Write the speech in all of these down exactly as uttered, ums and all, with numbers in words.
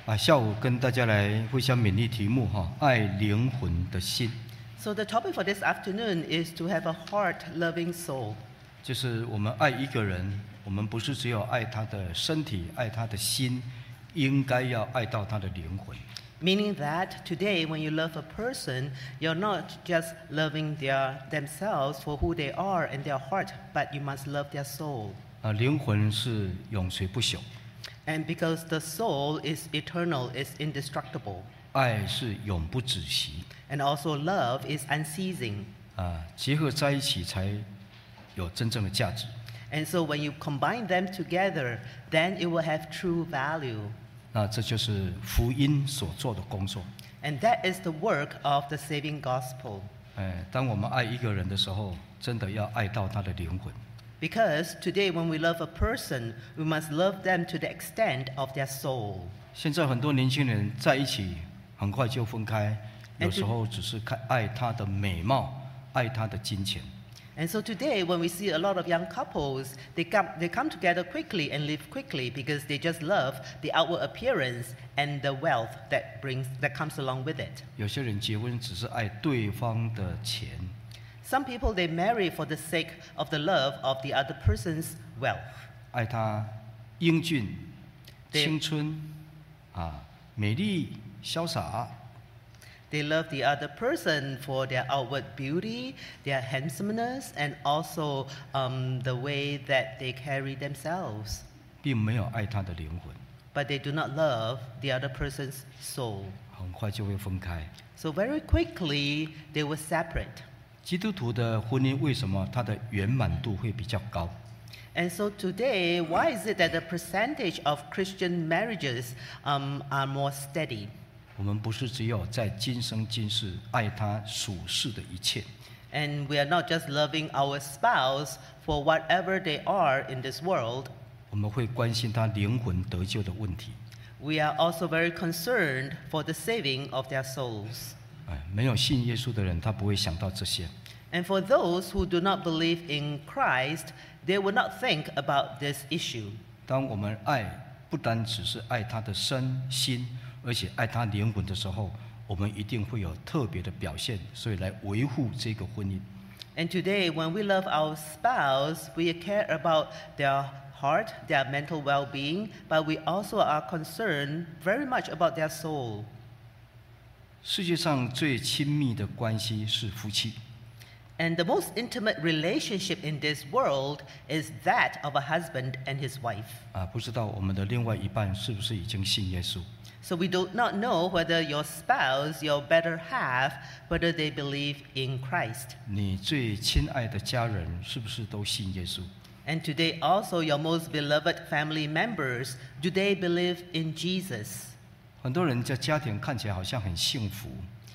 啊，下午跟大家来互相勉励题目哈，爱灵魂的心。 So the topic for this afternoon is to have a heart-loving soul. 就是我们爱一个人，我们不是只有爱他的身体，爱他的心，应该要爱到他的灵魂。 Meaning that today, when you love a person, you're not just loving their themselves for who they are and their heart, but you must love their soul. 啊，灵魂是永垂不朽。 And because the soul is eternal, is indestructible. 爱是永不止息。 And also love is unceasing. 啊，结合在一起才有真正的价值。 And so when you combine them together, then it will have true value. 那这就是福音所做的工作。 And that is the work of the saving gospel. 哎，当我们爱一个人的时候，真的要爱到他的灵魂。 Because today when we love a person, we must love them to the extent of their soul. 现在很多年轻人在一起，很快就分开，有时候只是看爱他的美貌，爱他的金钱。 And so today, when we see a lot of young couples, they come, they come together quickly and live quickly because they just love the outward appearance and the wealth that brings, that comes along with it. 有些人结婚只是爱对方的钱。 Some people, they marry for the sake of the love of the other person's wealth. 爱他英俊、 对青春，啊，美丽、潇洒。 They love the other person for their outward beauty, their handsomeness, and also um, the way that they carry themselves. 并没有爱他的灵魂， But they do not love the other person's soul. 很快就会分开。 So very quickly, they will separate. 基督徒的婚姻为什么它的圆满度会比较高？ And so today, why is it that the percentage of Christian marriages um, are more steady? 我们不是只有在今生今世爱他属世的一切， And we are not just loving our spouse for whatever they are in this world. 我们会关心他灵魂得救的问题。 We are also very concerned for the saving of their souls. 哎，没有信耶稣的人，他不会想到这些。 And for those who do not believe in Christ, they will not think about this issue. 当我们爱不单只是爱他的身心，而且爱他灵魂的时候，我们一定会有特别的表现，所以来维护这个婚姻。 And today, when we love our spouse, we care about their heart, their mental well-being, but we also are concerned very much about their soul. 世界上最亲密的关系是夫妻。 And the most intimate relationship in this world is that of a husband and his wife. 啊，不知道我们的另外一半是不是已经信耶稣？ So we do not know whether your spouse, your better half, whether they believe in Christ. 你最亲爱的家人是不是都信耶稣？ And today also your most beloved family members, do they believe in Jesus? 很多人在家庭看起来好像很幸福，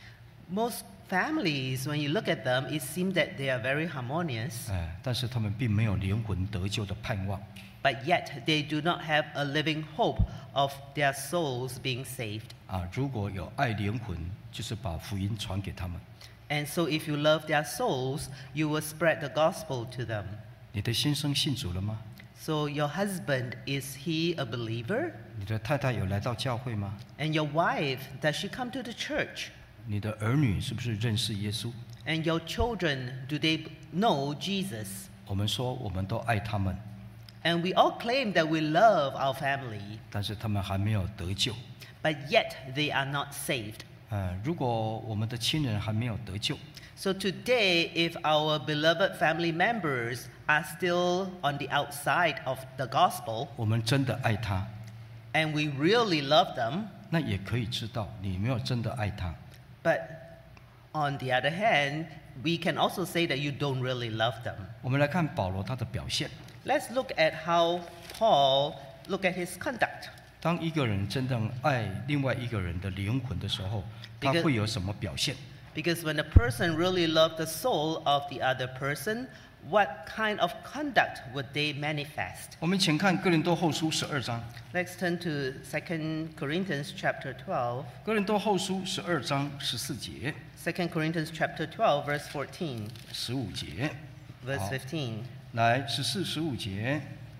Most families, when you look at them, it seems that they are very harmonious, 哎，但是他们并没有灵魂得救的盼望。 but yet they do not have a living hope of their souls being saved. 啊，如果有爱灵魂，就是把福音传给他们。 And so if you love their souls, you will spread the gospel to them. 你的先生信主了吗？ So your husband, is he a believer? 你的太太有来到教会吗？ And your wife, does she come to the church? 你的儿女是不是认识耶稣？ And your children, do they know Jesus? 我们说我们都爱他们， And we all claim that we love our family, 但是他们还没有得救。 but yet they are not saved. 呃，如果我们的亲人还没有得救， So today, if our beloved family members are still on the outside of the gospel, 我们真的爱他， and we really love them, 那也可以知道你没有真的爱他。 but on the other hand, we can also say that you don't really love them. 我们来看保罗他的表现。 Let's look at how Paul look at his conduct. 当一个人真正爱另外一个人的灵魂的时候，他 Because- 会有什么表现？ Because when a person really loves the soul of the other person, what kind of conduct would they manifest? 我们请看哥林多后书十二章。 Let's turn to Second Corinthians chapter twelve. 哥林多后书十二章十四节、 Second Corinthians chapter twelve, verse fourteen, 十五节。 verse 好 fifteen. 来，十四、十五节。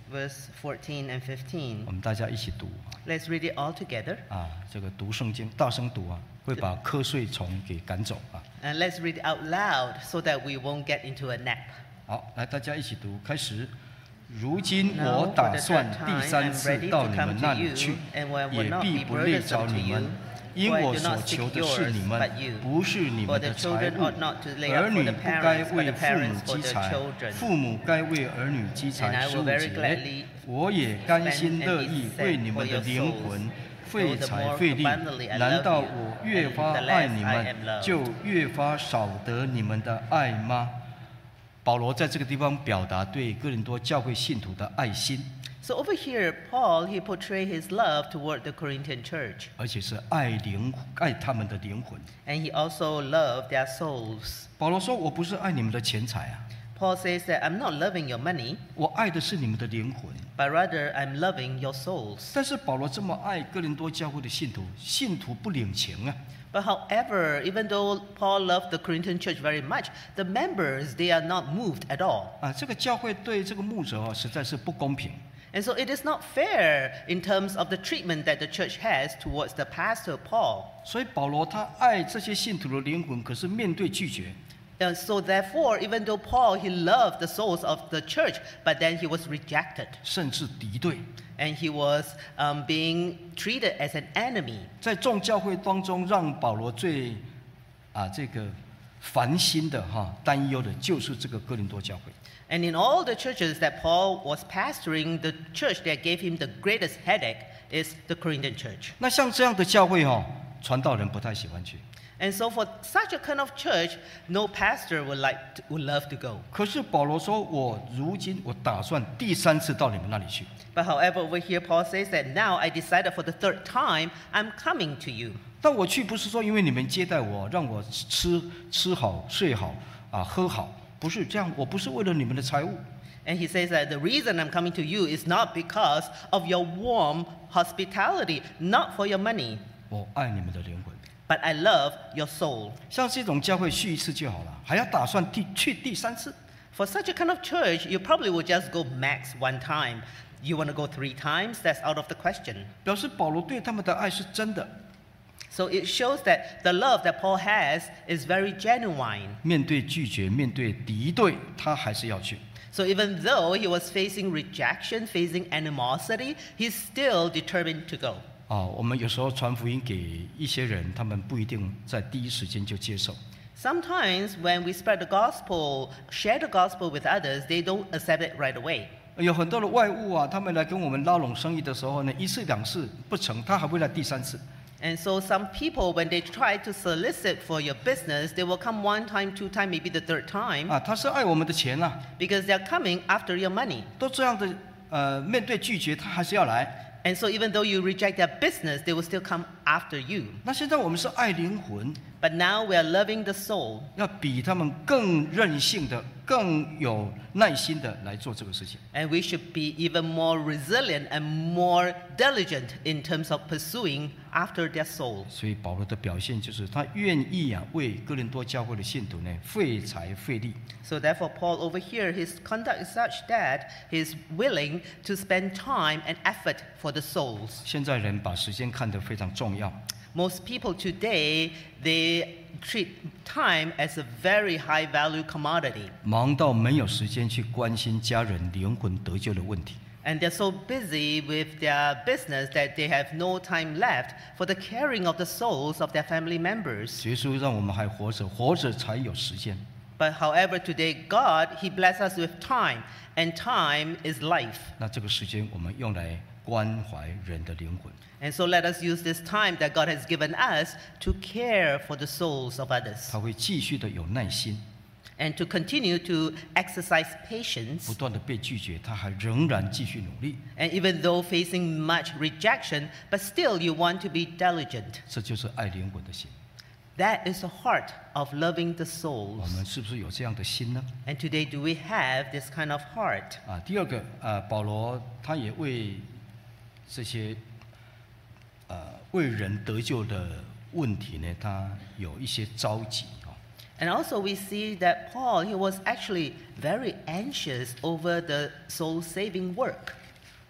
verse fourteen and fifteen. 我们大家一起读 Let's read it all together. 啊，这个读圣经，大声读啊，会把瞌睡虫给赶走啊。 And let's read it out loud so that we won't get into a nap. 好，来大家一起读，开始。如今 Now, 我 for 打 the 算 third 第 time, 三 I'm 次 ready 到 to 你 come 们 to 那里 you, 去， and I will 也 not 必 be 不累 burdensome 着 to 你们 you, 因 for I 我 do 所 not 求 seek 的是 yours, 你们 but you. 不是你 For 们 the 的财 children 物 ought not to lay up 儿 for 女 the 不该 parents, but 为 the 父母 parents for 积 the 财 children. 父母该为儿女积 And 财 I 十 will 五 very 节 gladly 我也甘 spend 心 and 乐 be 意 sent 为你 for 们的 your 灵 souls. 魂 Though 费 the 财 more 费力 abundantly I 难 love 道 you, 我越 and 发 the 爱 less 你 I 们 am loved. 就越发少得你们的爱吗？保罗在这个地方表达对哥林多教会信徒的爱心， So over here, Paul, he portrayed his love toward the Corinthian church. 而且是爱灵爱他们的灵魂。 And he also loved their souls. 保罗说：“我不是爱你们的钱财啊， Paul says that I'm not loving your money, 我爱的是你们的灵魂。” but rather I'm loving your souls. 但是保罗这么爱哥林多教会的信徒，信徒不领情啊。 But however, even though Paul loved the Corinthian church very much, the members, they are not moved at all. 啊，这个教会对这个牧者哦，实在是不公平。 And so it is not fair in terms of the treatment that the church has towards the pastor Paul. 所以保罗他爱这些信徒的灵魂，可是面对拒绝， And so therefore, even though Paul, he loved the souls of the church, but then he was rejected. 甚至敌对。 And he was um, being treated as an enemy. 在众教会当中，让保罗最啊这个烦心的哈担忧的，就是这个哥林多教会。 And in all the churches that Paul was pastoring, the church that gave him the greatest headache is the Corinthian church. 那像这样的教会哈，传道人不太喜欢去。 And so for such a kind of church, no pastor would like to, would love to go. 可是保罗说：“我如今我打算第三次到你们那里去。” But however, over here Paul says that now I decided for the third time, I'm coming to you. 但我去不是说因为你们接待我，让我吃吃好睡好啊喝好，不是这样，我不是为了你们的财物。 And he says that the reason I'm coming to you is not because of your warm hospitality, not for your money, 我爱你们的灵魂。 but I love your soul. 像这种教会去一次就好了，还要打算第去第三次。 For such a kind of church, you probably would just go max one time. You want to go three times? That's out of the question. 表示保罗对他们的爱是真的。 So it shows that the love that Paul has is very genuine. 面对拒绝，面对敌对，他还是要去。 So even though he was facing rejection, facing animosity, he's still determined to go. 啊，我们有时候传福音给一些人，他们不一定在第一时间就接受。 Sometimes when we spread the gospel, share the gospel with others, they don't accept it right away. 有很多的外务啊，他们来跟我们拉拢生意的时候呢，一次两次不成，他还会来第三次。 And so some people, when they try to solicit for your business, they will come one time, two time, maybe the third time, 啊，他是爱我们的钱啊， because they're coming after your money. 都这样的，呃，面对拒绝，他还是要来。 And so even though you reject their business, they will still come after you. 那现在我们是爱灵魂， But now we are loving the soul. 要比他们更任性的、更有耐心的来做这个事情。 And we should be even more resilient and more diligent in terms of pursuing after their soul. 所以保罗的表现就是他愿意啊，为哥林多教会的信徒呢费财费力。 So therefore, Paul over here, his conduct is such that he's willing to spend time and effort for the souls. 现在人把时间看得非常重要， Most people today, they treat time as a very high value commodity. 忙到没有时间去关心家人灵魂得救的问题。 And they're so busy with their business that they have no time left for the caring of the souls of their family members. 耶稣让我们还活着，活着才有时间。 But however, today God, He blessed us with time, and time is life. 那这个时间我们用来关怀人的灵魂。 And so let us use this time that God has given us to care for the souls of others 他会继续的有耐心， and to continue to exercise 不 patience. 断的被拒绝，他还仍然继续努力。 And even though facing much rejection, but still you want to be diligent. 这就是爱灵魂的心。 That is the heart of loving the 我 souls. 们是不是有这样的心呢？ And today, do we have this kind of heart? 啊，第二个，呃，保罗他也为这些呃为人得救的问题呢，他有一些着急啊。 And also we see that Paul, he was actually very anxious over the soul-saving work.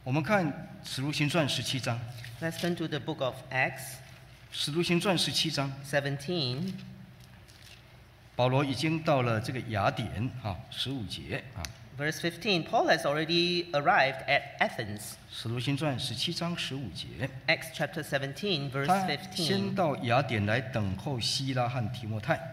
我们看《使徒行传》十七章， Let's turn to the book of Acts 《使徒行传》十七章， seventeen. 保罗已经到了这个雅典啊，十五节啊， Verse fifteen, Paul has already arrived at Athens. 《使徒行传》十七章十五节， Acts chapter seventeen, verse 他先 fifteen. 到雅典来等候希拉和提摩太。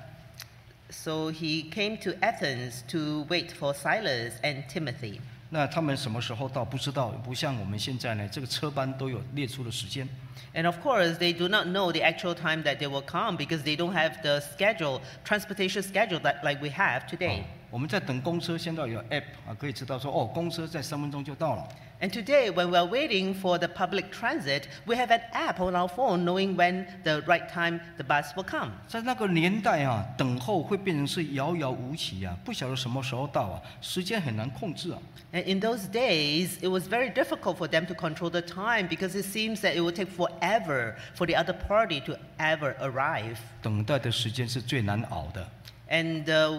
So he came to Athens to wait for Silas and Timothy. 那他们什么时候到不知道，不像我们现在呢，这个车班都有列出的时间。 And of course, they do not know the actual time that they will come because they don't have the schedule, transportation schedule that like we have 哦 today. 我们在等公车，现在有 app 啊，可以知道说哦，公车在三分钟就到了。 And today, when we are waiting for the public transit, we have an app on our phone knowing when the right time the bus will come. 在那个年代啊，等候会变成是遥遥无期啊，不晓得什么时候到啊，时间很难控制啊。 And in those days, it was very difficult for them to control the time because it seems that it would take forever for the other party to ever arrive. 等待的时间是最难熬的。 And the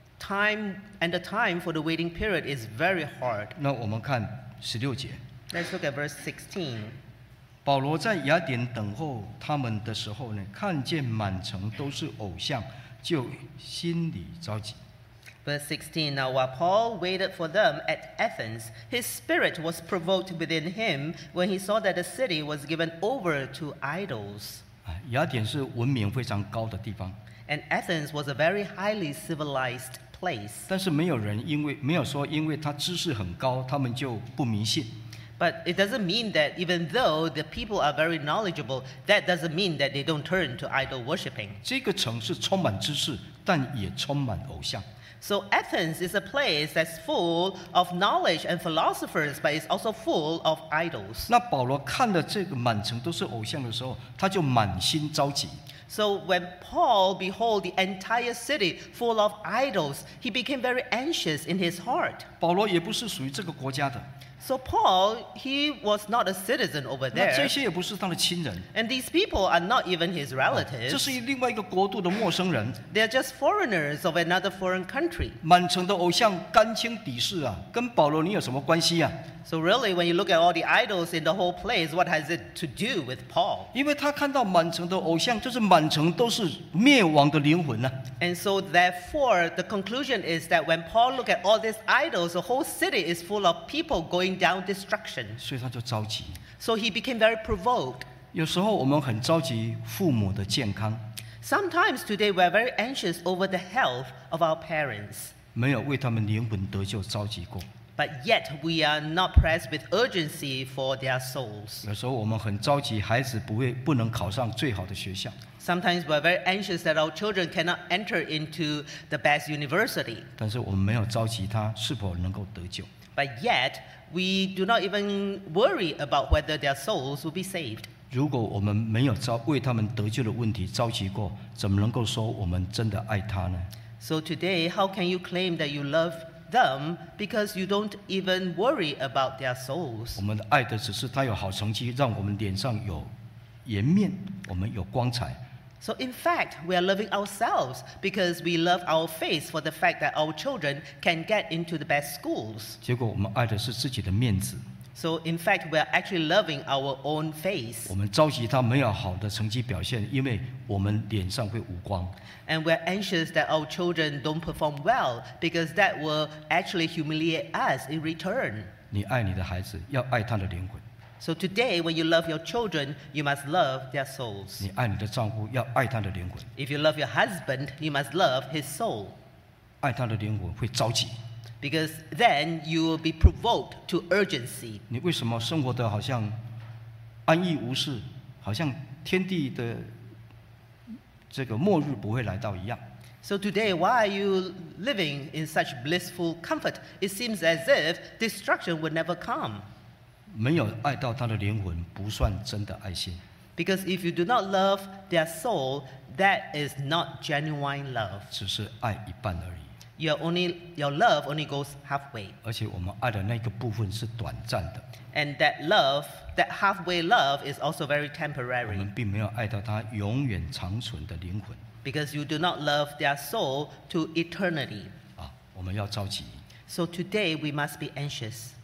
time and the time for the waiting period is very hard. 那我们看十六节， Let's look at verse sixteen. 保罗在雅典等候他们的时候呢，看见满城都是偶像，就心里着急。 Verse sixteen, Now while Paul waited for them at Athens, his spirit was provoked within him when he saw that the city was given over to idols. 啊，雅典是文明非常高的地方， And Athens was a very highly civilized place. 但是没有人因为没有说因为他知识很高，他们就不迷信。 But it doesn't mean that even though the people are very knowledgeable, that doesn't mean that they don't turn to idol worshipping. 这个城是充满知识，但也充满偶像。 So Athens is a place that's full of knowledge and philosophers, but it's also full of idols. 那保罗看了这个满城都是偶像的时候，他就满心着急。 So when Paul behold the entire city full of idols, he became very anxious in his heart. 保罗也不是属于这个国家的， So Paul, he was not a citizen over 那这 there, 些也不是他的亲人， and these people are not even his 这 relatives. 是另外一个国度的陌生人。 They're just foreigners of another foreign country. 满城的偶像干青敌视啊，跟保罗你有什么关系啊？ So really, when you look at all the idols in the whole place, what has it to do with Paul? 因为他看到满城的偶像，就是满城都是灭亡的灵魂呐、啊。 And so therefore, the conclusion is that when Paul looked at all these idols, the whole city is full of people going down destruction. 所以他就着急。 So he became very provoked. 有时候我们很着急父母的健康， Sometimes today we are very anxious over the health of our parents. 没有为他们灵魂得救着急过。 But yet we are not pressed with urgency for their souls. 有时候我们很着急，孩子不会不能考上最好的学校， Sometimes we are very anxious that our children cannot enter into the best university. 但是我们没有着急他是否能够得救。 But yet we do not even worry about whether their souls will be saved. 如果我们没有着为他们得救的问题着急过，怎么能够说我们真的爱他呢？ So today, how can you claim that you love them because you don't even worry about their souls? 我们的爱的只是他有好成绩，让我们脸上有颜面，我们有光彩。 So in fact, we are loving ourselves because we love our face for the fact that our children can get into the best schools. 结果我们爱的是自己的面子， So in fact, we are actually loving our own face. 我们着急他没有好的成绩表现，因为我们脸上会无光。 And we're anxious that our children don't perform well because that will actually humiliate us in return. 你爱你的孩子，要爱他的灵魂； So today, when you love your children, you must love their souls. 你爱你的丈夫，要爱他的灵魂。 If you love your husband, you must love his soul. 爱他的灵魂会着急。 Because then you will be provoked to urgency. 你为什么生活的好像安逸无事，好像天地的这个末日不会来到一样？ So today, why are you living in such blissful comfort? It seems as if destruction would never come. 没有爱到他的灵魂，不算真的爱心。 Because if you do not love their soul, that is not genuine love. 只是爱一半而已。 Your only your love only goes halfway. 而且我们爱的那个部分是短暂的， And that love, that halfway love is also very 我 temporary. 们并没有爱到他永远长存的灵魂 Because you do not love their soul to eternity. 啊！我们要着急。 So today we must be anxious.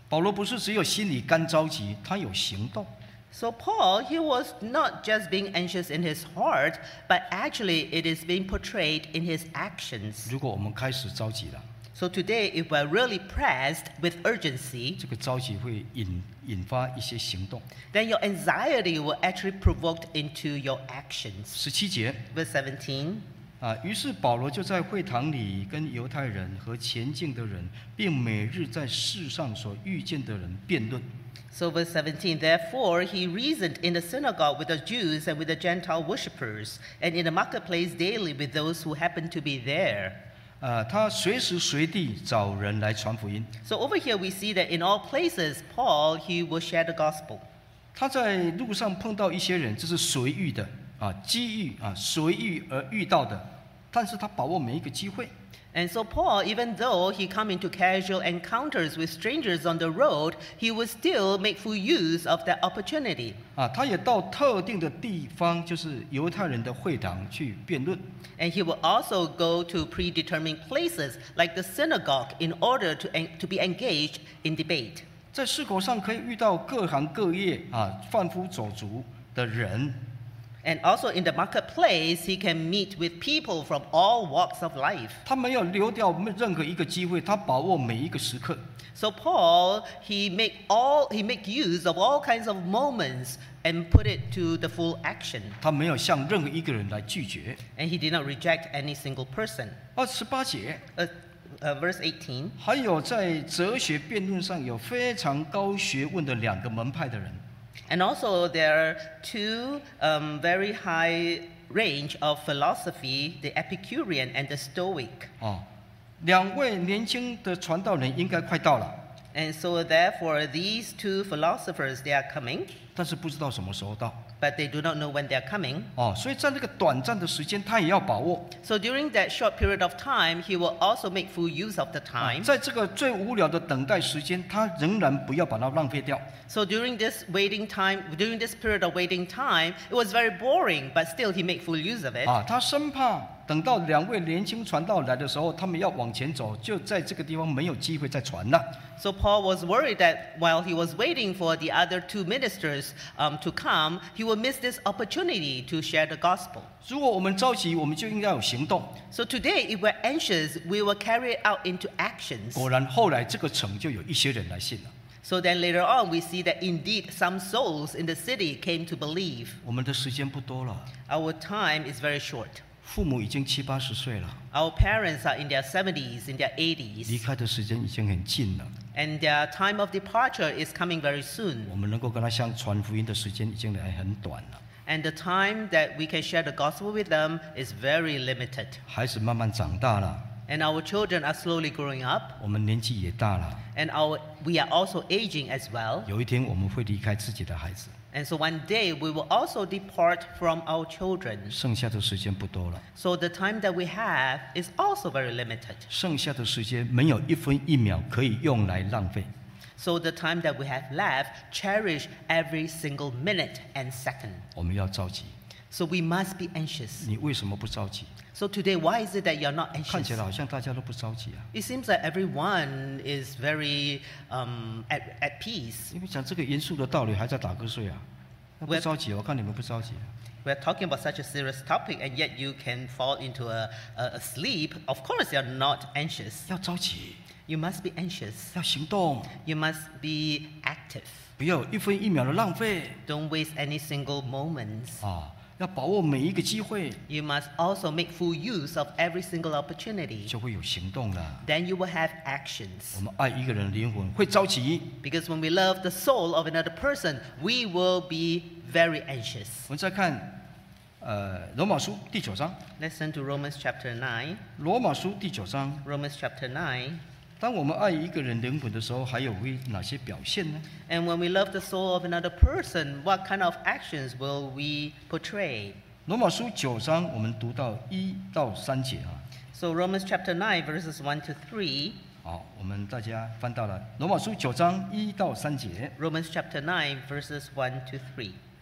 保罗不是只有心里干着急，他有行动。 So Paul, he was not just being anxious in his heart, but actually it is being portrayed in his actions. 如果我们开始着急了， So today, if we're really pressed with urgency, 这个着急会引引发一些行动。 then your anxiety will actually provoke into your actions. 十七节 Verse seventeen. 啊，于是保罗就在会堂里跟犹太人和前进的人，并每日在世上所遇见的人辩论。 So verse seventeen, therefore he reasoned in the synagogue with the Jews and with the Gentile worshippers, and in the marketplace daily with those who happened to be there. 呃，他随时随地找人来传福音。 So over here we see that in all places, Paul, he will share the gospel. 他在路上碰到一些人，这是随遇的啊，机遇啊，随遇而遇到的，但是他把握每一个机会。 And so Paul, even though he come into casual encounters with strangers on the road, he would still make full use of that opportunity. 啊，他也到特定的地方，就是犹太人的会堂去辩论。 And he will also go to predetermined places like the synagogue in order to, en- to be engaged in debate. 在市口上可以遇到各行各业啊，贩夫走卒的人。 And also in the marketplace, he can meet with people from all walks of life. 他没有留掉任何一个机会，他把握每一个时刻。 So Paul, he make all he make use of all kinds of moments and put it to the full action. 他没有向任何一个人来拒绝。 And he did not reject any single person. 二十八节， Uh, uh, verse eighteen. 还有在哲学辩论上有非常高学问的两个门派的人。 And also there are two um, very high range of philosophy, the Epicurean and the Stoic. 哦，两位年轻的传道人应该快到了， And so therefore these two philosophers, they are coming, 但是不知道什么时候到。 but they do not know when they are coming. 哦，所以在那个短暂的时间，他也要把握。 So during that short period of time, he will also make full use of the 啊 time. 在这个最无聊的等待时间，他仍然不要把它浪费掉。 So during this waiting time, during this period of waiting time, it was very boring, but still he made full use of it. 啊，他生怕等到两位年轻传道来的时候，他们要往前走，就在这个地方没有机会再传了。 So Paul was worried that while he was waiting for the other two ministers um, to come, he will miss this opportunity to share the gospel. 如果我们着急，我们就应该有行动。 So today, if we're anxious, we will carry it out into actions. 果然，后来这个城就有一些人来信了。 So then later on, we see that indeed some souls in the city came to believe. 我们的时间不多了， Our time is very short. 父母已经七八十岁了， Our parents are in their seventies, in their 离 eighties, 开的时间已经很近了。 and their time of departure is coming very soon. 我们能够跟他相传福音的时间已经来很短了。 And the time that we can share the gospel with them is very limited. 孩子慢慢长大了， And our children are slowly growing up, 我们年纪也大了， and our, we are also aging as well. 有一天我们会离开自己的孩子， And so one day we will also depart from our children. 剩下的时间不多了。 So the time that we have is also very limited. 剩下的时间没有一分一秒可以用来浪费。 So the time that we have left, cherish every single minute and second. 我们要着急。 So we must be anxious. 你为什么不着急？ So today, why is it that you're not 看起 anxious? 来好像大家都不着急啊。 It seems like everyone is very um, at, at peace. 因为讲这个严肃的道理还在打瞌睡啊。那不 Well- 着急，我看你们不着急啊。 We're talking about such a serious topic, and yet you can fall into a, a, a sleep. Of course, you're not anxious. 要着急， You must be anxious. 要行动， You must be active. 不要有一分一秒的浪费 Don't waste any single moments. 啊！要把握每一个机会， You must also make full use of every single opportunity. 就会有行动了。 Then you will have actions. 我们爱一个人的灵魂会着急。 Because when we love the soul of another person, we will be very anxious. 我们再看，呃，罗马书第九章。 Let's turn to Romans chapter nine. 罗马书第九章， Romans chapter nine. 当我们爱一个人灵魂的时候，还有会哪些表现呢？ And when we love the soul of another person, what kind of actions will we portray? 罗马书九章，我们读到一到三节啊。 So Romans chapter nine, verses one to three. 好，我们大家翻到了罗马书九章一到三节。 Romans chapter nine, verses one to three.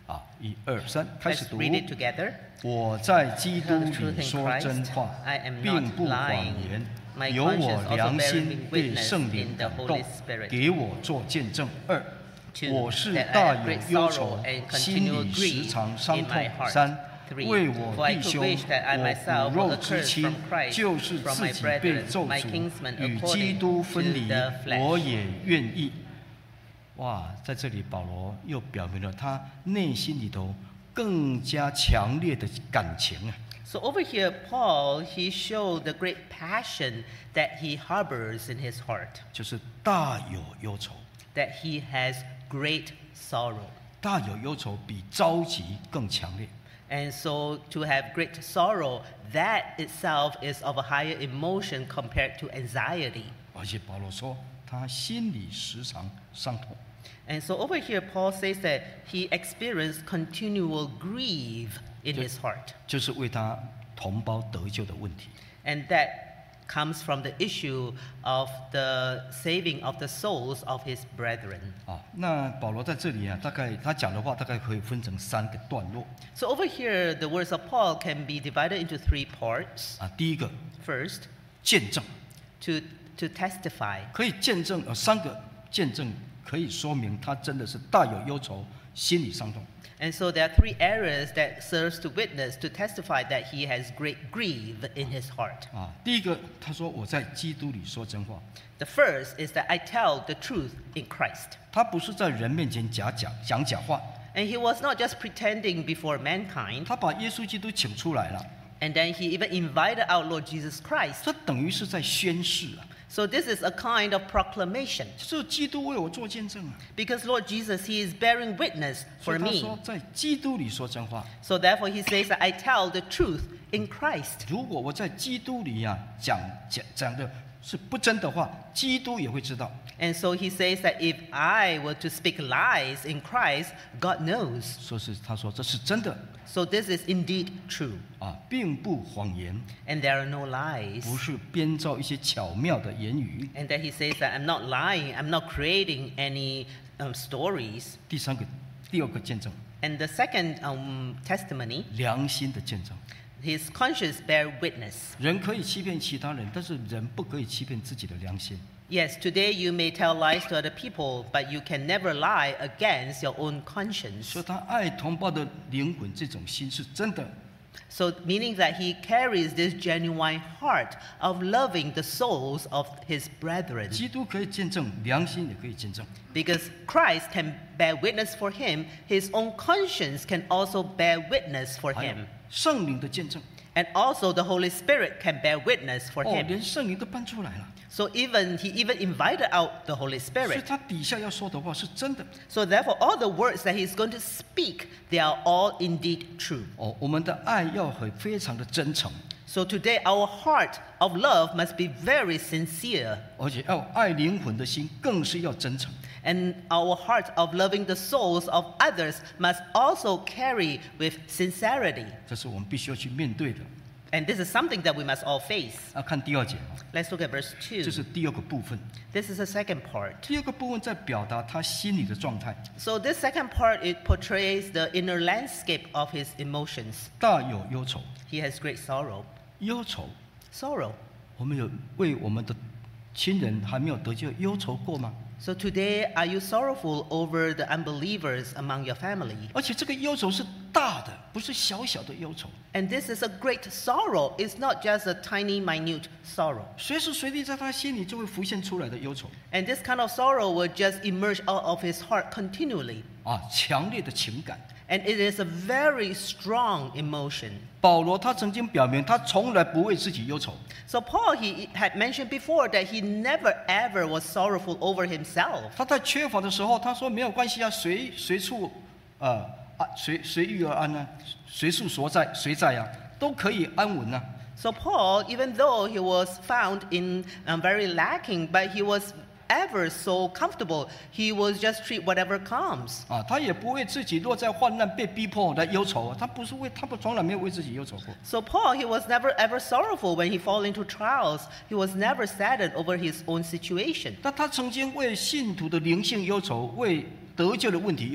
啊，一二三，开始 Let's 读。 read it together. 我在基督 Tell the truth 里 in 说真 Christ. 话 I am， 并 not 不谎 lying. 言。 My 由 conscience 我 also 良 bearing 心被 witness 圣 in 灵 the 感 Holy 动， Spirit. 给我做见证。二， Two, 我是 that I 大 have 有 great 忧 sorrow 愁， and 心 continual 里时 grief 常伤 in 痛 my。heart. 三， Three, 为我 for I 弟 could 兄， wish that I 我 myself 骨 were 肉之 accursed 亲 from，Christ, 就是 from 自 my 己被 brethren, 咒 my 诅， kinsmen 与 according 基督分 to 离 the，flesh. 我也愿意。哇，在这里保罗又表明了他内心里头更加强烈的感情啊。 So over here, Paul, he showed the great passion that he harbors in his heart, 就是大有忧愁， that he has great sorrow. 大有忧愁比着急更强烈。 And so to have great sorrow, that itself is of a higher emotion compared to anxiety. 而且保罗说，他心里时常伤痛。 And so over here, Paul says that he experienced continual grief in his heart. 就是为他同胞得救的问题。 And that comes from the issue of the saving of the souls of his brethren. 啊，那保罗在这里啊，大概他讲的话大概可以分成三个段落。 So over here, the words of Paul can be divided into three parts. 啊，第一个 First, 见证， to, to testify. 可以见证，呃，三个见证可以说明他真的是大有忧愁，心里伤痛。 And so there are three areas that serves to witness, to testify that he has great grief in his heart. 啊，第一个他说我在基督里说真话， The first is that I tell the truth in Christ. 他不是在人面前假讲讲假话， And he was not just pretending before mankind, 他把耶稣基督请出来了， and then he even invited out Lord Jesus Christ. 这等于是在宣誓啊， So this is a kind of proclamation. 就是基督为我做见证啊。 Because Lord Jesus, he is bearing witness 所 for 以他 me. 说在基督里说真话。 So therefore he says that I tell the truth in Christ. 如果我在基督里啊讲讲讲的是不真的话，基督也会知道。 And so he says that if I were to speak lies in Christ, God knows. 说是他说这是真的 So this is indeed true. 啊，并不谎言， And there are no lies. 不是编造一些巧妙的言语。 And then he says that I'm not lying, I'm not creating any um, stories. 第三个，第二个见证， And the second um, testimony, 良心的见证。 his conscience bear witness. 人可以欺骗其他人，但是人不可以欺骗自己的良心。 Yes, today you may tell lies to other people, but you can never lie against your own conscience. 所以他爱同胞的灵魂这种心是真的。 So meaning that he carries this genuine heart of loving the souls of his brethren. 基督可以见证，良心也可以见证。 Because Christ can bear witness for him, his own conscience can also bear witness for 还有 him. 圣灵的见证。 And also the Holy Spirit can bear witness for 哦， him. 连圣灵都搬出来了。 So even he even invited out the Holy 所以 Spirit. 他底下要说的话是真的。 So therefore all the words that he's going to speak, they are all indeed true. 哦，我们的爱要很非常的真诚， So today our heart of love must be very sincere. 而且要爱灵魂的心更是要真诚。 And our heart of loving the souls of others must also carry with sincerity. 这是我们必须要去面对的。 And this is something that we must all face. 要看第二节啊， Let's look at verse 这 two. 是第二个部分。 This is the second part. 第二个部分在表达他心里的状态， So this second part, it portrays the inner landscape of his emotions. 大有忧愁。 He has great sorrow. 忧愁， Sorrow. 我们有为我们的亲人还没有得救忧愁过吗？ So today, are you sorrowful over the unbelievers among your family? 而且这个忧愁是大的，不是小小的忧愁。 And this is a great sorrow. It's not just a tiny, minute sorrow. 随时随地在他心里就会浮现出来的忧愁 And this kind of sorrow will just emerge out of his heart continually. 啊，强烈的情感。 And it is a very strong emotion. 保罗他曾经表明，他从来不为自己忧愁， So Paul, he had mentioned before that he never ever was sorrowful over himself. 他在缺乏的时候，他说没有关系啊，随随处，呃啊随随遇而安啊，随处所在随在啊，都可以安稳啊。 So Paul, even though he was found in um, very lacking, but he was ever so comfortable, he was just treat whatever comes. 啊，他也不为自己落在患难被逼迫来忧愁啊，他不是为他不从来没有为自己忧愁过。 So Paul, he was never ever sorrowful when he fall into trials. He was never saddened over his own situation. 但他曾经为信徒的灵性忧愁，为得救的问题忧愁。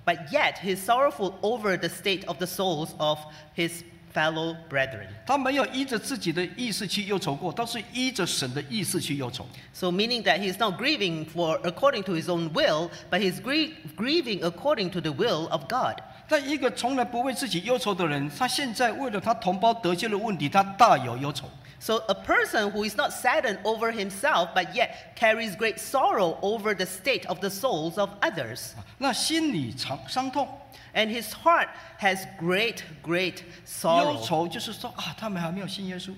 but yet he's sorrowful over the state of the souls of his fellow brethren. 他没有依着自己的意思去忧愁过，倒是依着神的意思去忧愁。 So meaning that he's not grieving for according to his own will, but he's grie- grieving according to the will of God. 但一个从来不为自己忧愁的人，他现在为了他同胞得救的问题，他大有忧愁。 So a person who is not saddened over himself, but yet carries great sorrow over the state of the souls of others. 那心里常伤痛， And his heart has great, great 忧 sorrow. 愁就是说啊，他们还没有信耶稣。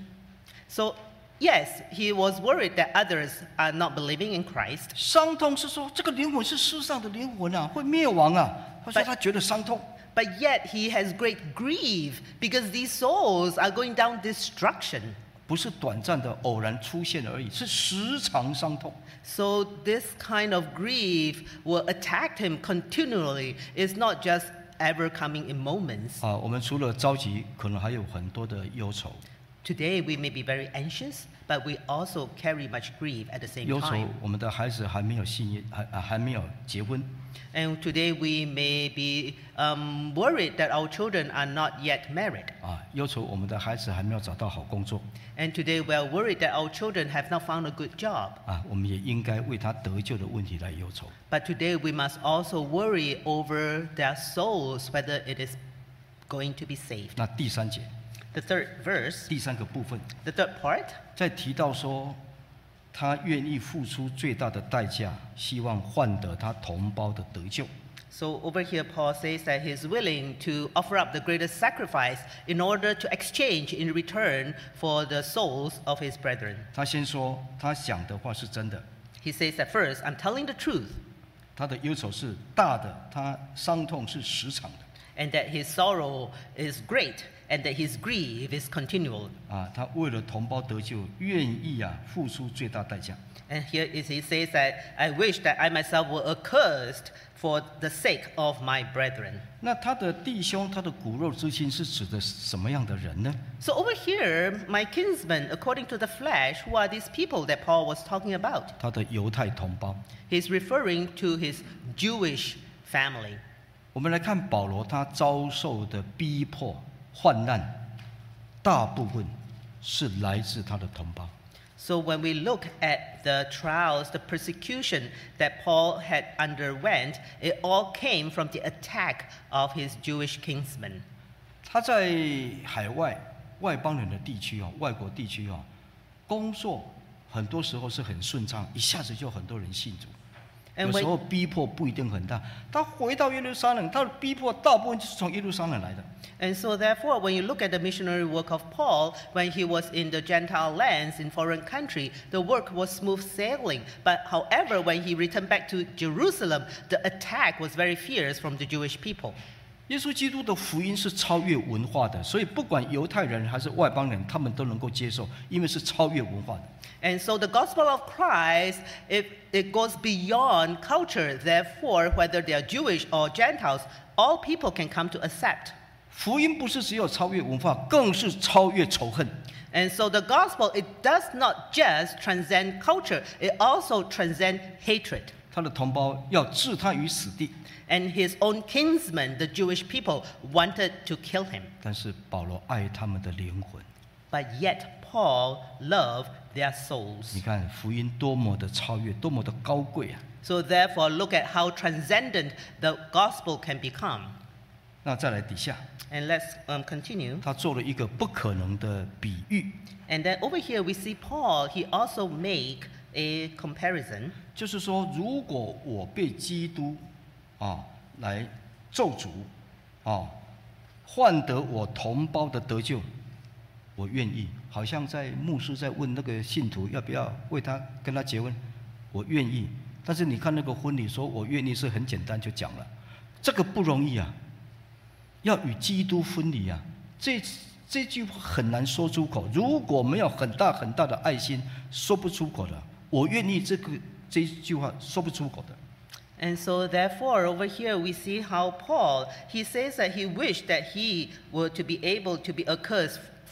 So yes, he was worried that others are not believing in Christ. 伤痛是说这个灵魂是世上的灵魂啊，会灭亡啊。他说 But- 他觉得伤痛。 But yet he has great grief because these souls are going down destruction. 不是短暂的偶然出现而已，是时常伤痛。 So this kind of grief will attack him continually. It's not just ever coming in moments. 啊，我们除了着急，可能还有很多的忧愁。 Today we may be very anxious, but we also carry much grief at the same 忧愁 time. 我们的孩子还没有信耶，还啊还没有结婚。 And today we may be um, worried that our children are not yet married. 啊，忧愁我们的孩子还没有找到好工作。 And today we are worried that our children have not found a good job. 啊，我们也应该为他得救的问题来忧愁。 But today we must also worry over their souls, whether it is going to be saved. 那第三节， The third verse, 第三个部分， the third part, 在提到说，他愿意付出最大的代价，希望换得他同胞的得救。 so over here Paul says that he's willing to offer up the greatest sacrifice in order to exchange in return for the souls of his brethren. 他先说，他讲的话是真的， He says that first, I'm telling the truth, 他的忧愁是大的，他伤痛是时常的。 and that his sorrow is great, and that his grief is continual. 啊，他为了同胞得救，愿意啊付出最大代价。 And here is he says that I wish that I myself were accursed for the sake of my brethren. 那他的弟兄，他的骨肉之亲是指的什么样的人呢？ So over here, my kinsmen, according to the flesh, who are these people that Paul was talking about? 他的犹太同胞。 He's referring to his Jewish family. 我们来看保罗，他遭受的逼迫、患难，大部分是来自他的同胞。 So when we look at the trials, the persecution that Paul had underwent, it all came from the attack of his Jewish kinsmen. 他在海外外邦人的地区哦，外国地区哦，工作很多时候是很顺畅，一下子就很多人信主。 And 有 when- 时候逼迫不一定很大，他回到耶路撒冷，他的逼迫大部分就是从耶路撒冷来的。 And so therefore, when you look at the missionary work of Paul, when he was in the Gentile lands, in foreign country, the work was smooth sailing. But however, when he returned back to Jerusalem, the attack was very fierce from the Jewish people. 耶稣基督的福音是超越文化的，所以不管犹太人还是外邦人，他们都能够接受，因为是超越文化的。 And so the gospel of Christ, it, it goes beyond culture. Therefore, whether they are Jewish or Gentiles, all people can come to accept. 福音不是只有超越文化，更是超越仇恨。 And so the gospel, it does not just transcend culture, it also transcends hatred. 他的同胞要置他于死地， And his own kinsmen, the Jewish people, wanted to kill him. 但是保罗爱他们的灵魂。 But yet Paul loved their souls. 你看福音多么的超越，多么的高贵啊！ So therefore, look at how transcendent the gospel can become. 那再来底下， And let's um, continue. 他做了一个不可能的比喻， And then over here we see Paul, he also make a comparison. 就是说，如果我被基督啊来咒诅啊，换得我同胞的得救，我愿意。好像在牧师在问那个信徒要不要为他跟他结婚，我愿意。但是你看那个婚礼说我愿意是很简单就讲了，这个不容易啊，要与基督分离啊，这这句话很难说出口。如果没有很大很大的爱心，说不出口的。我愿意这个这一句话说不出口的。 And so therefore over here we see how Paul, he says that he wished that he were to be able to be accursed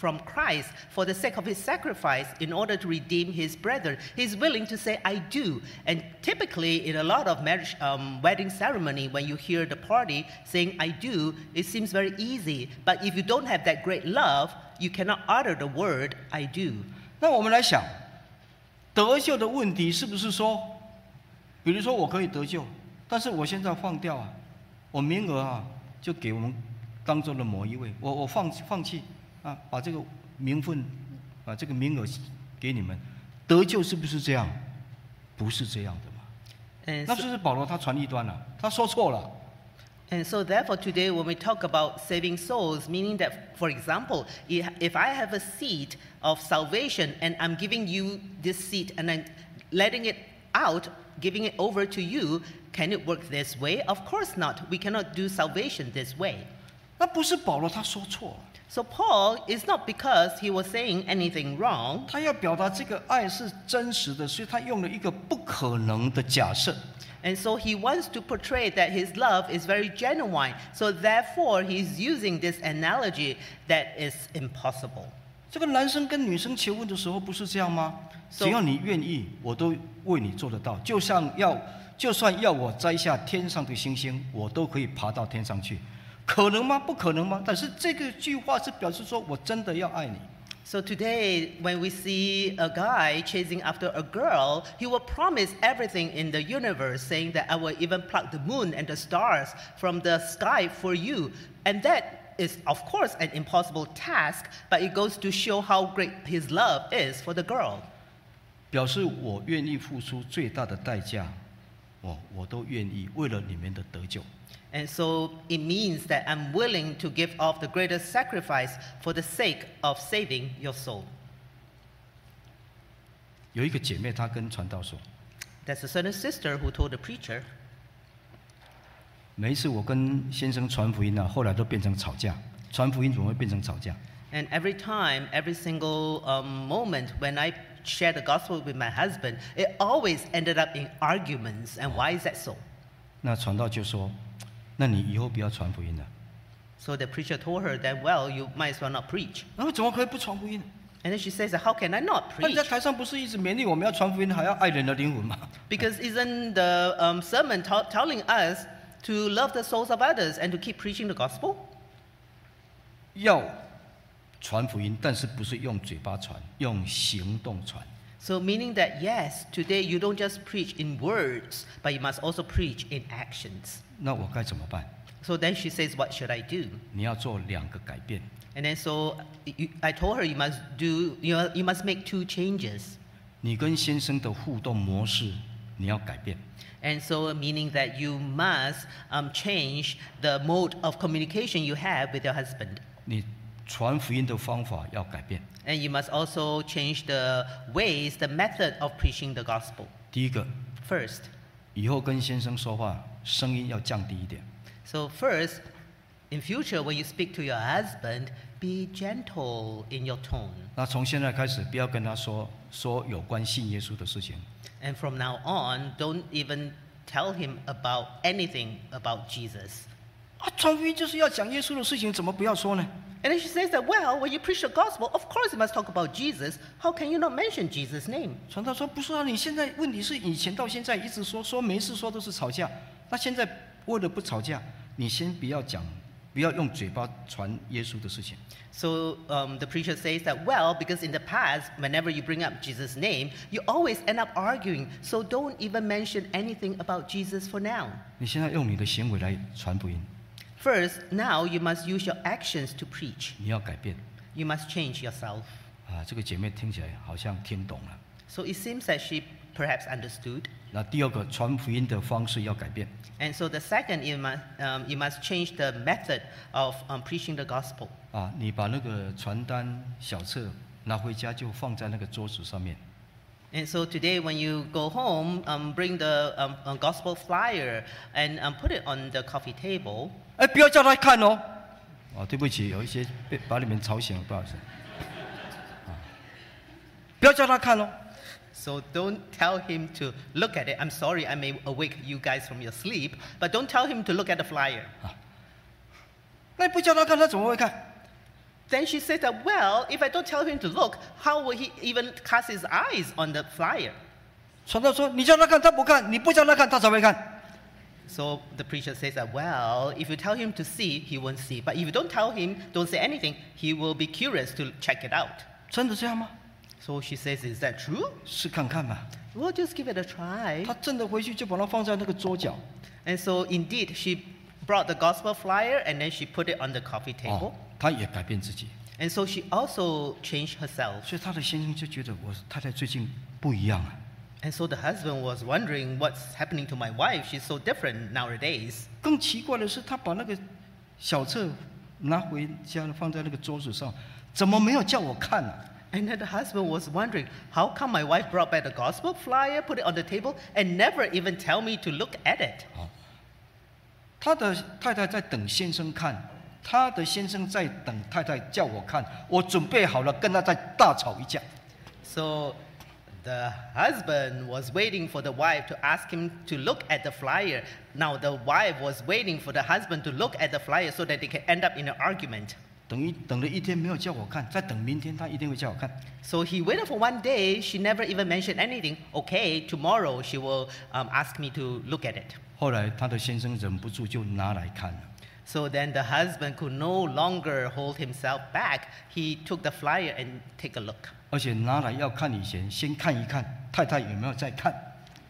from Christ for the sake of his sacrifice in order to redeem his brethren. He's willing to say, I do. And typically in a lot of marriage, um, wedding ceremony, when you hear the party saying, I do, it seems very easy. But if you don't have that great love, you cannot utter the word, I do. 那我们来想，得救的问题是不是说，比如说我可以得救，但是我现在放掉啊，我名额啊就给我们当中的某一位，我我放放弃啊，把这个名分啊这个名额给你们，得救是不是这样？不是这样的嘛？ And 那 so, 是不是保罗他传异端了？他说错了。 and so therefore today when we talk about saving souls, meaning that, for example, if if I have a seat of salvation and I'm giving you this seat and I'm letting it out, giving it over to you, can it work this way? Of course not. We cannot do salvation this way. 那不是保罗他说错了， So Paul is not because he was saying anything wrong. 他要表达这个爱是真实的，所以他用了一个不可能的假设。 And so he wants to portray that his love is very genuine. So therefore, he's using this analogy that is impossible. 这个男生跟女生求婚的时候不是这样吗？ So- 只要你愿意，我都为你做得到。就像要，就算要我摘下天上的星星，我都可以爬到天上去。可能吗？不可能吗？但是这个句话是表示说我真的要爱你。 So today, when we see a guy chasing after a girl, he will promise everything in the universe, saying that I will even pluck the moon and the stars from the sky for you. And that is, of course, an impossible task, but it goes to show how great his love is for the girl. 表示我愿意付出最大的代价，我我都愿意，为了你们的得救。 And so it means that I'm willing to give off the greatest sacrifice for the sake of saving your soul. 有一个姐妹，她跟传道说， There's a certain sister who told the preacher, 每一次我跟先生传福音啊，后来都变成吵架。传福音怎么会变成吵架？ and every time, every single um, moment when I share the gospel with my husband, it always ended up in arguments. And why is that so? 那传道就说，那你以后不要传福音了。 So the preacher told her that, well, you might as well not preach. 然后怎么可以不传福音？ And then she says, how can I not 那你 preach? 在台上不是一直勉励我们要传福音，还要爱人的灵魂吗？ Because isn't the um, sermon t- telling us to love the souls of others and to keep preaching the gospel? 要传福音，但是不是用嘴巴传，用行动传。 So meaning that, yes, today you don't just preach in words, but you must also preach in actions. 那我该怎么办？ So then she says, what should I do? 你要做两个改变。 And then so you, I told her you must do, you, know, you must make two changes. 你跟先生的互动模式你要改变。 And so meaning that you must um, change the mode of communication you have with your husband. 你传福音的方法要改变。 And you must also change the ways, the method of preaching the gospel. 第一个， First, 以后跟先生说话声音要降低一点。 so first, in future, when you speak to your husband, be gentle in your tone. 那从现在开始，不要跟他说说有关信耶稣的事情。 And from now on, don't even tell him about anything about Jesus. 啊，传福音就是要讲耶稣的事情，怎么不要说呢？ And then she says that, well, when you preach the gospel, of course you must talk about Jesus. How can you not mention Jesus' name? 传道说不是啊，你现在问题是以前到现在一直说说没事说都是吵架，那现在为了不吵架，你先不要讲，不要用嘴巴传耶稣的事情。 So um, the preacher says that, well, because in the past, whenever you bring up Jesus' name, you always end up arguing. So don't even mention anything about Jesus for now. 你现在用你的行为来传福音， First, now you must use your actions to preach. 你要改变。 You must change yourself. 啊，这个姐妹听起来好像听懂了。 So it seems that she perhaps understood. 那第二个传福音的方式要改变。 And so the second, you must, um, you must change the method of um, preaching the gospel. 啊，你把那个传单小册拿回家，就放在那个桌子上面。 And so today, when you go home, um, bring the um, uh, gospel flyer and um, put it on the coffee table. 哎，不要叫他看哦。哦，对不起，有一些被把你们吵醒了，不好意思。啊，不要叫他看哦。 So don't tell him to look at it. I'm sorry I may awake you guys from your sleep, but don't tell him to look at the flyer. 那你不叫他看，他怎么会看？ Then she said that, well, if I don't tell him to look, how will he even cast his eyes on the flyer? 传道说：“你叫他看，他不看；你不叫他看，他才会看。” So the preacher says that, well, if you tell him to see, he won't see. But if you don't tell him, don't say anything, he will be curious to check it out. 真的这样吗？ So she says, is that true? 试看看吧。 We'll just give it a try. 他真的回去就把它放在那个桌角。 And so indeed, she brought the gospel flyer and then she put it on the coffee 哦 table. 他也改变自己， And so she also changed herself. 所以他的先生就觉得我太太最近不一样啊。 And so the husband was wondering what's happening to my wife. She's so different nowadays. 更奇怪的是，他把那个小册拿回家放在那个桌子上，怎么没有叫我看呢、啊？ And then the husband was wondering, how come my wife brought back the gospel flyer, put it on the table, and never even tell me to look at it? 好，他的太太在等先生看，他的先生在等太太叫我看，我准备好了跟他再大吵一架。 So the husband was waiting for the wife to ask him to look at the flyer. Now the wife was waiting for the husband to look at the flyer so that they can end up in an argument. 等于等了一天没有叫我看，再等明天他一定会叫我看。 So he waited for one day. She never even mentioned anything. Okay, tomorrow she will um, ask me to look at it. 后来他的先生忍不住就拿来看了。 So then the husband could no longer hold himself back. He took the flyer and take a look. 而且拿来要看以前，先看一看太太有没有在看。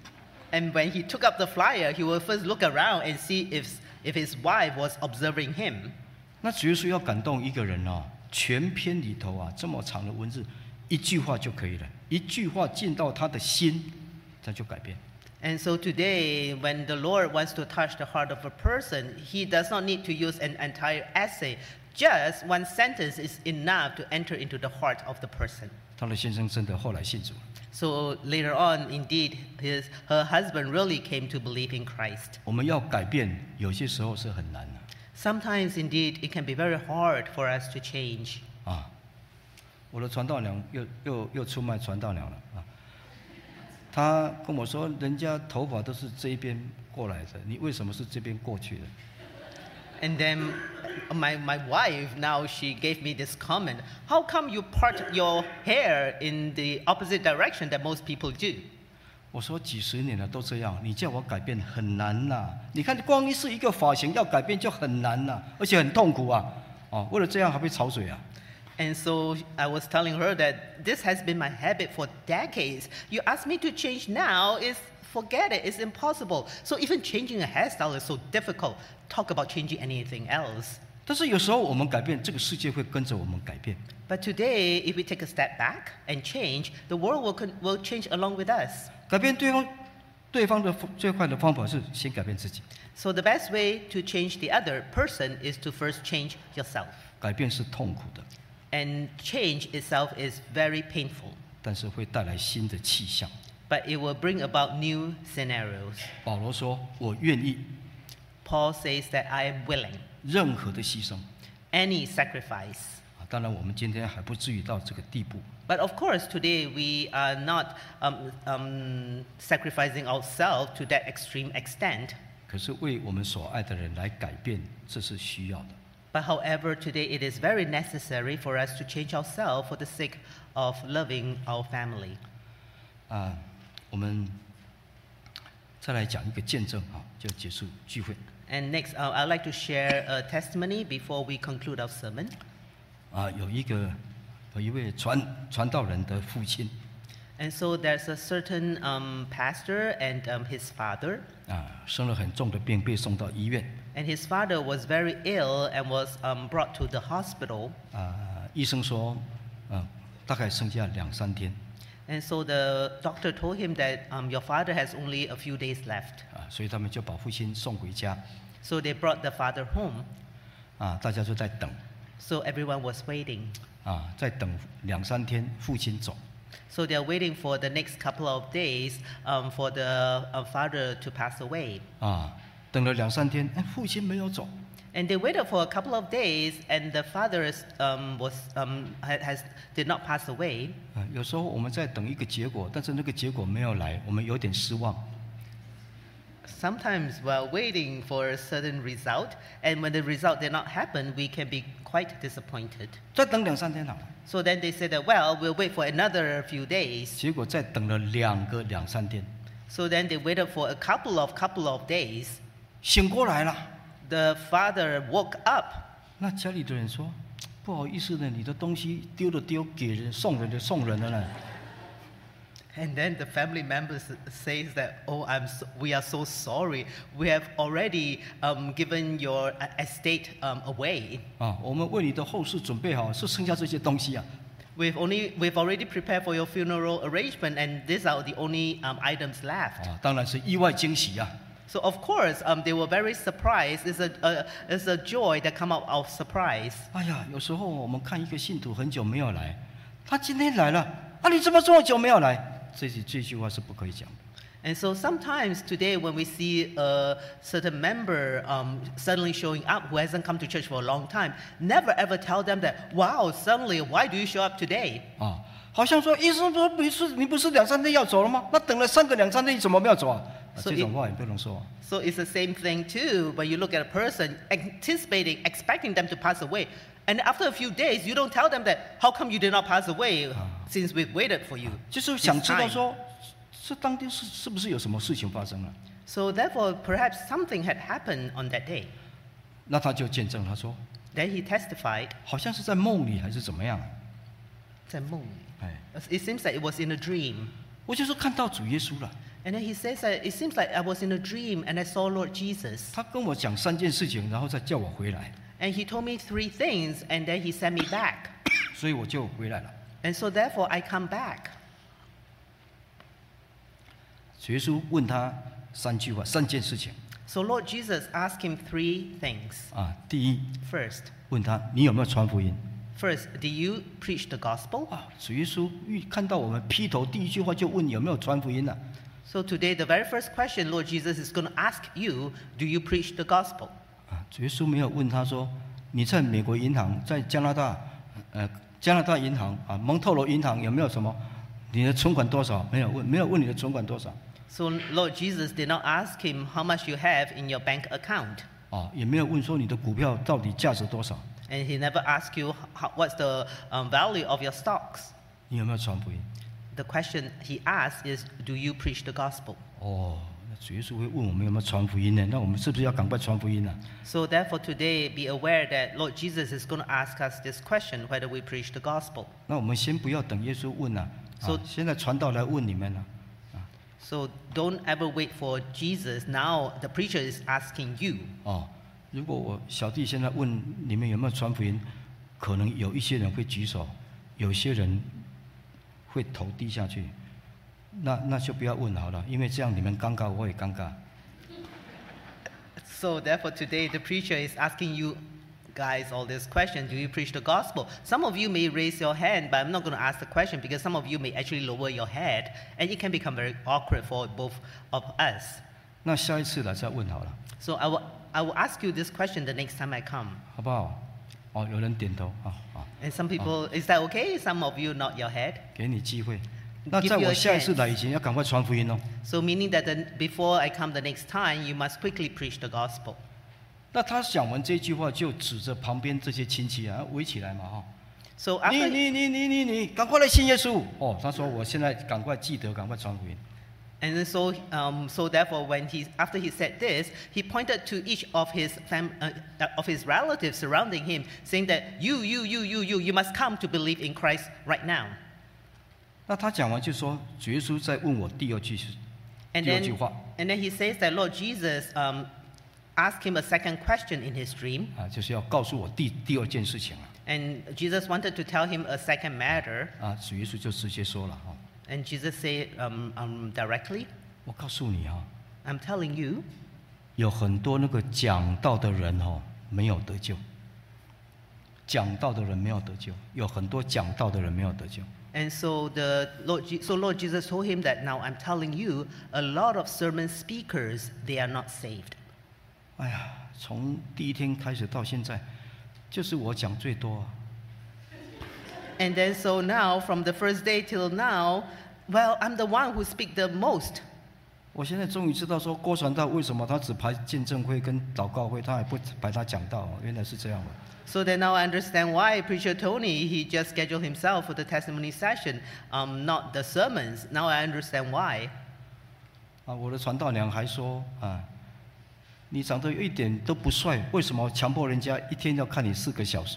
And when he took up the flyer, he will first look around and see if, if his wife was observing him. 那主耶稣要感动一个人哦，全篇里头啊这么长的文字，一句话就可以了，一句话进到他的心，他就改变。 And so today, when the Lord wants to touch the heart of a person, he does not need to use an entire essay. Just one sentence is enough to enter into the heart of the person. 他的先生真的后来信主。 So later on, indeed, his, her husband really came to believe in Christ. 我们要改变，有些时候是很难的、 Sometimes, indeed, it can be very hard for us to change. 啊。我的传道娘又又又出卖传道娘了啊。他跟我说，人家头发都是这一边过来的，你为什么是这边过去的？ And then my, my wife, now she gave me this comment. How come you part your hair in the opposite direction that most people do? 我说几十年了都这样，你叫我改变很难呐、你看，光是一个发型要改变就很难呐、而且很痛苦啊！哦，为了这样还被潮水啊！ And so I was telling her that this has been my habit for decades. You ask me to change now, is forget it, it's impossible. So even changing a hairstyle is so difficult. Talk about changing anything else. 但是有时候我们改变，这个世界会跟着我们改变。 But today, if we take a step back and change, the world will, con- will change along with us. 改变对方，对方的最快的方法是先改变自己。 So the best way to change the other person is to first change yourself. 改变是痛苦的， And change itself is very painful, 但是会带来新的气象。 but it will bring about new scenarios. 保罗说：“我愿意 Paul says that I am willing, 任何的牺牲。” any sacrifice. 啊，当然我们今天还不至于到这个地步。 But of course, today we are not um, um, sacrificing ourselves to that extreme extent. 可是为我们所爱的人来改变，这是需要的。 But however, today it is very necessary for us to change ourselves for the sake of loving our family. 啊，我们再来讲一个见证啊，就结束聚会。 And next, uh, I'd like to share a testimony before we conclude our sermon. 啊，有一个有一位传传道人的父亲 And so there's a certain um, pastor and um, his father. 啊，生了很重的病，被送到医院 And his father was very ill and was um, brought to the hospital. 啊，医生说，啊，大概剩下两三天 And so the doctor told him that um, your father has only a few days left. 啊，所以他们就把父亲送回家 So they brought the father home. 啊，大家就在等 So everyone was waiting. 啊，在等两三天，父亲走 So they're waiting for the next couple of days um, for the uh, father to pass away. 啊，等了两三天，哎，父亲没有走 And they waited for a couple of days, and the father is, um, was, um, ha- has, did not pass away. 啊，有时候我们在等一个结果，但是那个结果没有来，我们有点失望 Sometimes while waiting for a certain result, and when the result did not happen, we can be quite disappointed. 再等两三天好了。 So then they said that, well, we'll wait for another few days. 结果再等了两个两三天， So then they waited for a couple of couple of days. 醒过来了。 The father woke up. 那家里的人说：“不好意思呢，你的东西丢的丢，给人送人的送人了呢。” And then the family members says that, oh, I'm so, we are so sorry. We have already um, given your estate um, away. 啊，我们为你的后事准备好，是剩下这些东西啊。 We've only we've already prepared for your funeral arrangement, and these are the only um, items left. 啊，当然是意外惊喜啊。 So of course, um, they were very surprised. It's a, a it's a joy that come out of surprise. 哎呀，有时候我们看一个信徒很久没有来，他今天来了，啊，你怎么这么久没有来？这句这句话是不可以讲的。 And so sometimes today, when we see a certain member um, suddenly showing up who hasn't come to church for a long time, never ever tell them that, wow, suddenly, why do you show up today? 啊，好像说医生说不是你不是两三天要走了吗？那等了三个两三天，你怎么没有走啊？啊 So 这种话也不能说啊。 So it's the same thing too, when you look at a person anticipating, expecting them to pass away. And after a few days, you don't tell them that, how come you did not pass away since we've waited for you? 就是想知道说，这当天是是不是有什么事情发生了？ So therefore, perhaps something had happened on that day. 那他就见证他说， Then he testified, 好像是在梦里还是怎么样？哎， it seems like it was in a dream. 我就说看到主耶稣了。 And then he says that it seems like I was in a dream and I saw Lord Jesus. 他跟我讲三件事情，然后再叫我回来， And he told me three things and then he sent me back. 所以我就回来了。 And so therefore I come back. 主耶稣问他三句话，三件事情 So Lord Jesus asked him three things. 啊。第一， First, 问他你有没有传福音 first, do you preach the gospel? 啊？主耶稣遇看到我们劈头，第一句话就问有没有传福音呢、啊？ So today the very first question Lord Jesus is going to ask you, do you preach the gospel? 啊，主耶稣没有问他说你在美国银行，在加拿大，呃，加拿大银行啊，蒙特罗银行有没有什么？你的存款多少？没有问，没有问你的存款多少。 So Lord Jesus did not ask him how much you have in your bank account. 啊，也没有问说你的股票到底价值多少， And he never asked you how, what's the um, value of your stocks. 你有没有传福音？ The question he asked is, do you preach the gospel? 哦，那主耶稣会问我们有没有传福音呢？那我们是不是要赶快传福音呢、啊？ So therefore today be aware that Lord Jesus is going to ask us this question, whether we preach the gospel. 那我们先不要等耶稣问了、啊， So- 啊现在传道来问你们了、 So don't ever wait for Jesus. Now the preacher is asking you. 哦，如果我小弟现在问你们有没有传福音，可能有一些人会举手，有些人会头低下去，那那就不要问好了，因为这样你们尴尬，我也尴尬。 So therefore today the preacher is asking you guys all this question, do you preach the gospel? Some of you may raise your hand, but I'm not going to ask the question because some of you may actually lower your head and it can become very awkward for both of us. 那下一次来再问好了， So I will, I will ask you this question the next time I come. 好不好？哦，有人点头，啊啊， And some people, is that okay? Some of you nod your head. 给你机会。那 Give 在 you 我 a 下一次 chance. 来以前，要赶快传福音哦。 So meaning that the, before I come the next time, you must quickly preach the gospel. 那他讲完这句话，就指着旁边这些亲戚啊，围起来嘛，哈、 So 你 after 你你你你你，赶快来信耶稣！哦，他说我现在赶快记得，赶快传福音。 And then so, um, so therefore, when he, after he said this, he pointed to each of his fam, uh, of his relatives surrounding him, saying that you, you, you, you, you, you must come to believe in Christ right now. 那他讲完就说，主耶稣在问我第二句是 And 第二句 then, 话 and then he says that Lord Jesus um, asked him a second question in his dream, 啊，就是要告诉我第第二件事情啊。 and Jesus wanted to tell him a second matter, 啊，主耶稣就直接说了哈、 and Jesus said um, um, directly, 我告诉你啊， I'm telling you, 有很多那个讲道的人哦，没有得救。讲道的人没有得救，有很多讲道的人没有得救。 and so the Lord, Je- so Lord Jesus told him that now I'm telling you, a lot of sermon speakers, they are not saved. 哎呀，从第一天开始到现在，就是我讲最多啊。 And then so now, from the first day till now, well, I'm the one who speak the most. 我现在终于知道说郭传道为什么他只排见证会跟祷告会，他还不排他讲道，原来是这样的。 So then now I understand why Preacher Tony, he just scheduled himself for the testimony session, um, not the sermons. Now I understand why. 啊，我的传道娘还说啊，你长得一点都不帅，为什么强迫人家一天要看你四个小时？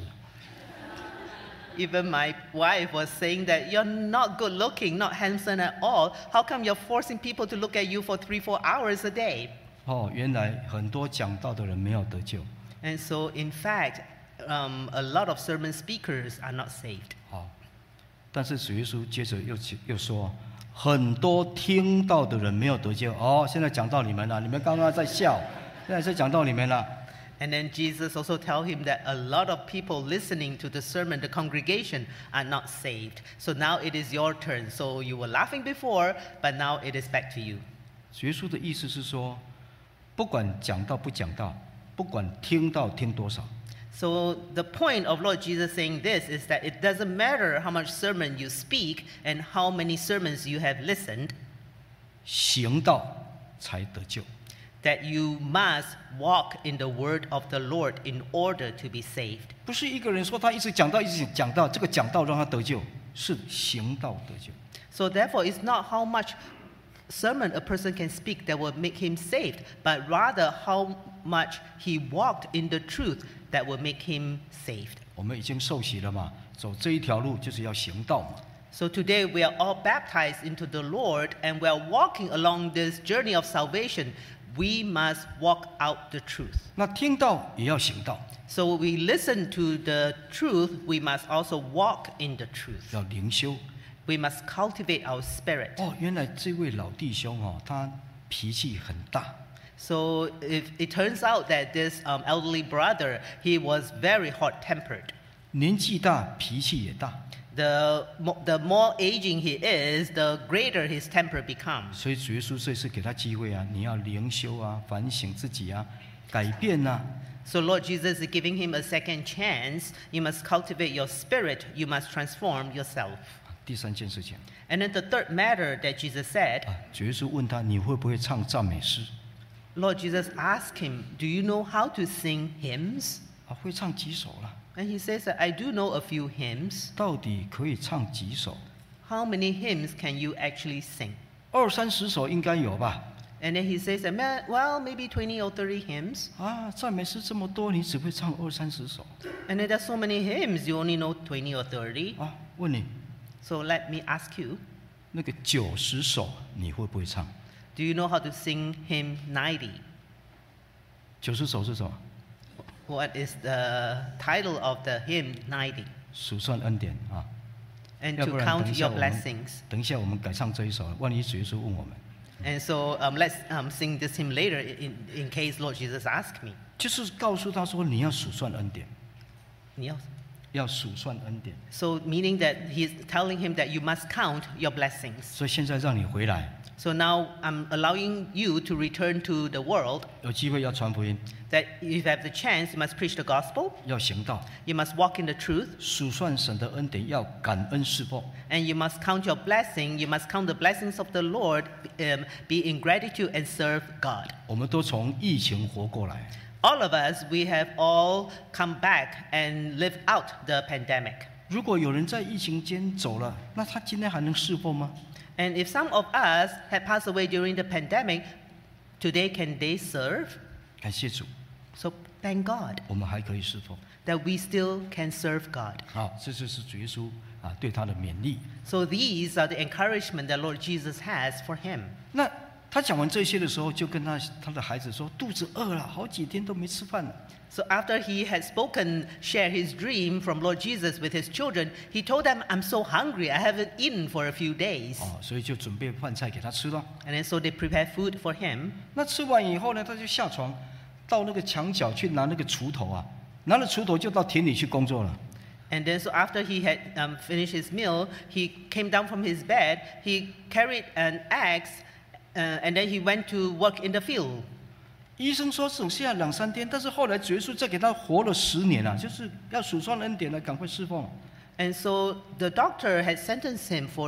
Even my wife was saying that you're not good looking, not handsome at all. How come you're forcing people to look at you for three, four hours a day? 哦，原来很多讲道的人没有得救。 And so, in fact, um, a lot of sermon speakers are not saved. 好，但是主耶稣接着又又说，很多听到的人没有得救。哦，现在讲到你们了，你们刚刚在笑，现在是讲到你们了。 And then Jesus also tell him that a lot of people listening to the sermon, the congregation, are not saved. So now it is your turn. So you were laughing before, but now it is back to you. 主耶稣的意思是说，不管讲到不讲到，不管听到听多少， So the point of Lord Jesus saying this is that it doesn't matter how much sermon you speak and how many sermons you have listened, 行道才得救。 that you must walk in the word of the Lord in order to be saved. 不是一个人说他一直讲道，一直讲道，这个讲道让他得救，是行道得救。 So therefore, it's not how much sermon a person can speak that will make him saved, but rather how much he walked in the truth that will make him saved. 我们已经受洗了嘛，走这一条路就是要行道嘛。 So today we are all baptized into the Lord and we are walking along this journey of salvation. We must walk out the truth. 那听道也要行道， So we listen to the truth, we must also walk in the truth. 要灵修。 We must cultivate our spirit. 哦，原来这位老弟兄哦，他脾气很大。 So if it turns out that this um, elderly brother, he was very hot-tempered. 年纪大，脾气也大， The, mo- the more aging he is, the greater his temper becomes. 所以主耶稣这次给他机会啊，你要灵修啊，反省自己啊，改变啊。 So Lord Jesus is giving him a second chance. You must cultivate your spirit. You must transform yourself. 第三件事情 And then the third matter that Jesus said, 啊，主耶稣问他你会不会唱赞美诗？ Lord Jesus asked him, do you know how to sing hymns? 啊，会唱几首啦？ And he says that I do know a few hymns. 到底可以唱几首？ How many hymns can you actually sing? 二三十首应该有吧？ And then he says, that, "Ma- well, maybe twenty or thirty hymns. 啊，赞美诗这么多，你只会唱二三十首 And then there's so many hymns, you only know twenty or thirty. 啊？问你， So let me ask you, 那个九十首你会不会唱？ do you know how to sing hymn ninety? 九十首是什么？ What is the title of the hymn ninety? 数算恩典啊。 And 要 to 不然等 count 一下 your 我们 blessings. 等一下我们改唱这一首，万一主耶稣问我们， And so um, let's um, sing this hymn later in, in case Lord Jesus asks me. 就是告诉他说你要数算恩典， Yes. 要数算恩典。 So meaning that he's telling him that you must count your blessings. 所以现在让你回来， So now I'm allowing you to return to the world, 有机会要传福音， that if you have the chance, you must preach the gospel, 要行道， you must walk in the truth, 数算神的恩典，要感恩侍奉。 and you must count your blessing, you must count the blessings of the Lord, um, be in gratitude and serve God. 我们都从疫情活过来， All of us, we have all come back and lived out the pandemic. 如果有人在疫情间走了，那他今天还能侍奉吗？ And if some of us had passed away during the pandemic, today can they serve? 感谢主， So thank God 我们还可以侍奉。 that we still can serve God. 好，这就是主耶稣啊对他的勉励。 So these are the encouragement that Lord Jesus has for him. 那他讲完这些的时候，就跟他他的孩子说：“肚子饿了，好几天都没吃饭了。” So after he had spoken, shared his dream from Lord Jesus with his children, he told them, I'm so hungry, I haven't eaten for a few days. 哦，所以就准备饭菜给他吃了。 And then so they prepared food for him. 那吃完以后呢，他就下床，到那个墙角去拿那个锄头啊，拿了锄头就到田里去工作了。 And then so after he had um, finished his meal, he came down from his bed, he carried an axe, uh, and then he went to work in the field. 医生说只剩下两三天，但是后来主耶稣再给他活了十年啊，就是要数算恩典了，赶快侍奉。 And so the doctor had sentenced him for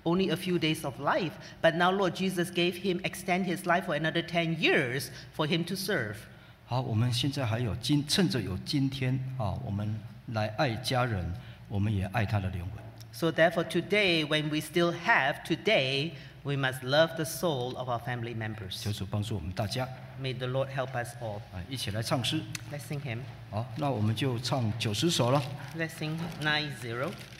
only a few days of life, but now Lord Jesus gave him extend his life for another ten years for him to serve. 好，我们现在还有今趁着有今天啊，我们来爱家人，我们也爱他的灵魂。 So therefore today, when we still have today, we must love the soul of our family members. 求主帮助我们大家， May the Lord help us all. 啊，一起来唱诗。 Let's sing hymn. 好，那我们就唱九十首了。 Let's sing nine zero.